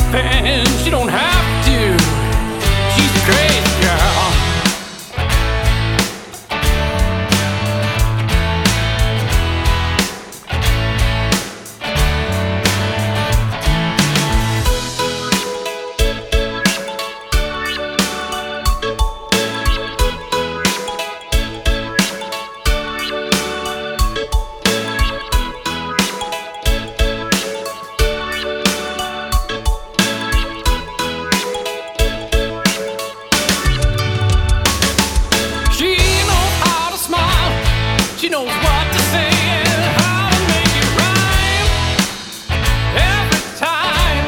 nothing. She don't have to. She's a crazy girl. She knows what to say and how to make it rhyme every time.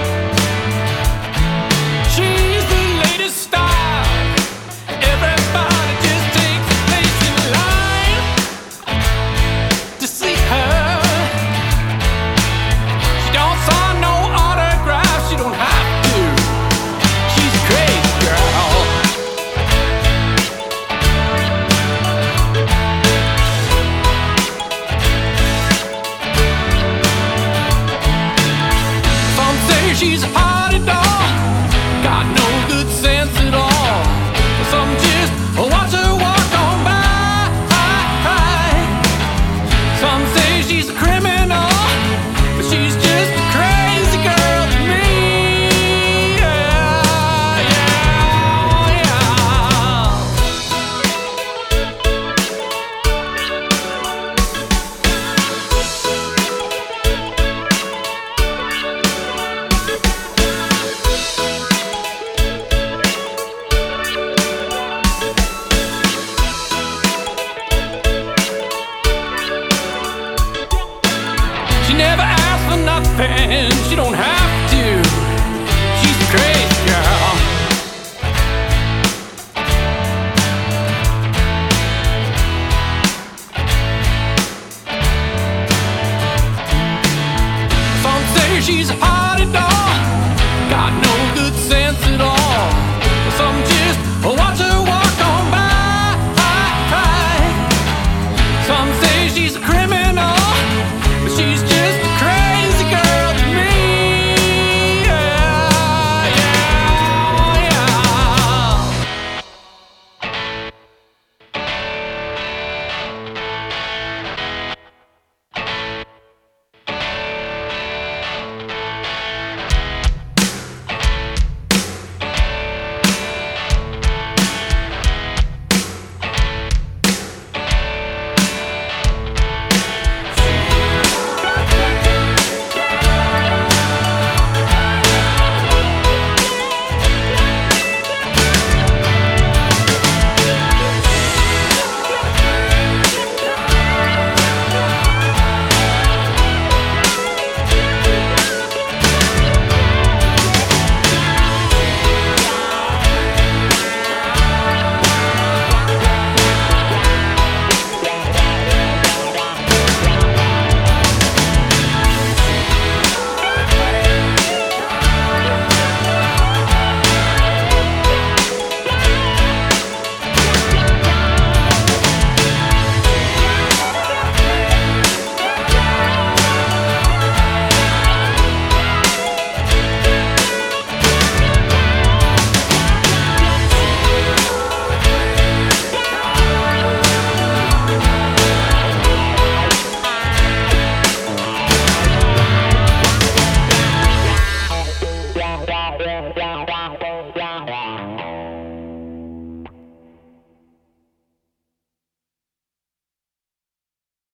She's the latest style. Everybody just takes a place in line to see her. She don't sign no autographs. She don't have to. She's a crazy girl. She's a party doll, got no good sense at all. Some just watch her walk on by. Some say she's a criminal, but she's just a crazy girl to me. Yeah, yeah, yeah. She never asks for nothing. She don't have to. She's a crazy girl. Some say she's a